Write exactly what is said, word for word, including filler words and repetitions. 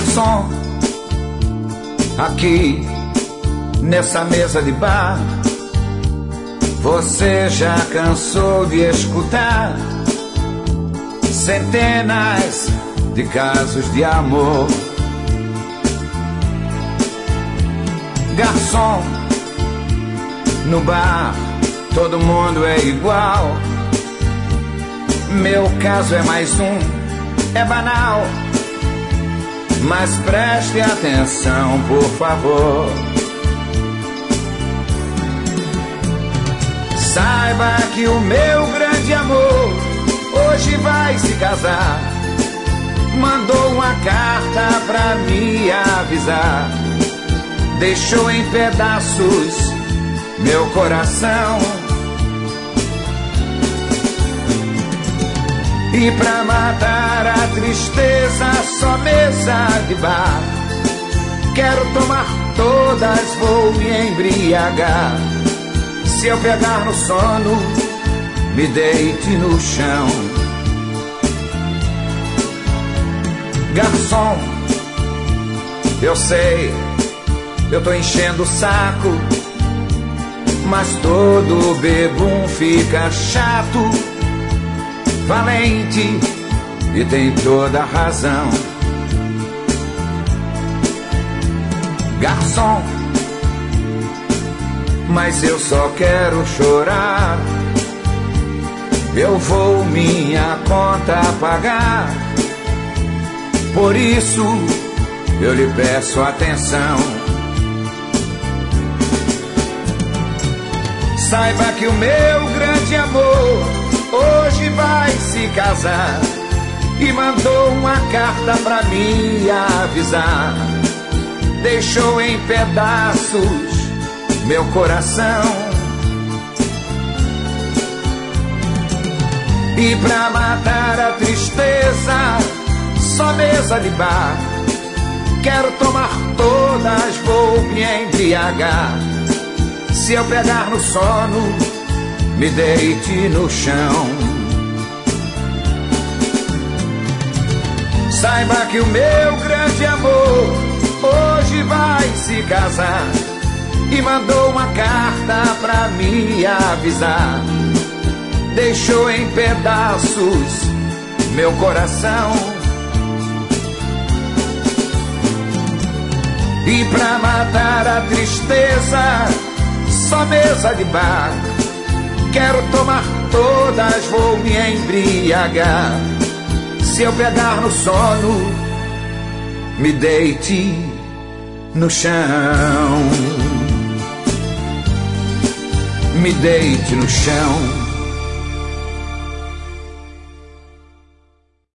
Garçom, aqui nessa mesa de bar, você já cansou de escutar centenas de casos de amor. Garçom, no bar todo mundo é igual. Meu caso é mais um, é banal, mas preste atenção, por favor. Saiba que o meu grande amor hoje vai se casar. Mandou uma carta pra me avisar. Deixou em pedaços meu coração. E pra matar a tristeza, só mesa de bar. Quero tomar todas, vou me embriagar. Se eu pegar no sono, me deite no chão. Garçom, eu sei, eu tô enchendo o saco, mas todo bebum fica chato. Valente e tem toda a razão. Garçom, mas eu só quero chorar. Eu vou minha conta pagar. Por isso eu lhe peço atenção. Saiba que o meu grande amor hoje vai se casar. E mandou uma carta pra me avisar. Deixou em pedaços meu coração. E pra matar a tristeza, só mesa de bar. Quero tomar todas, vou me embriagar. Se eu pegar no sono, me deite no chão. Saiba que o meu grande amor hoje vai se casar. E mandou uma carta pra me avisar. Deixou em pedaços meu coração. E pra matar a tristeza, só mesa de bar. Quero tomar todas, vou me embriagar. Se eu pegar no sono, me deite no chão. Me deite no chão.